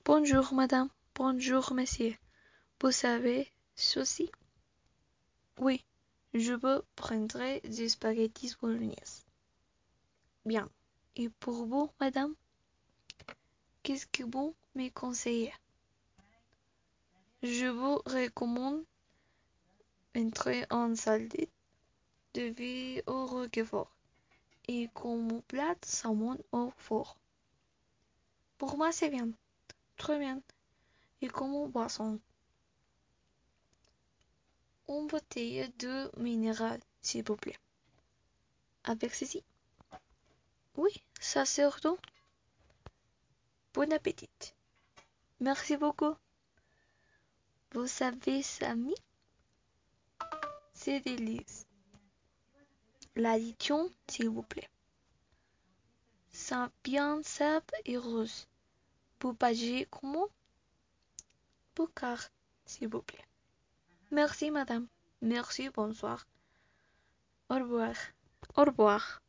Bonjour madame, bonjour monsieur. Vous avez ceci? Oui, je veux prendre des spaghettis bolognaises. Bien. Et pour vous, madame, qu'est-ce que vous me conseillez? Je vous recommande entrer en salade de vie au roquefort et comme plat saumon au four. Pour moi, c'est bien, très bien. Et comme boisson, une bouteille de minéral, s'il vous plaît. Avec ceci? Oui, ça surtout. Bon appétit. Merci beaucoup. Vous savez, Samy, c'est délice. L'addition, s'il vous plaît. C'est bien sable et rose. Vous pagez comment? Vos cartes, s'il vous plaît. Merci, madame. Merci, bonsoir. Au revoir. Au revoir.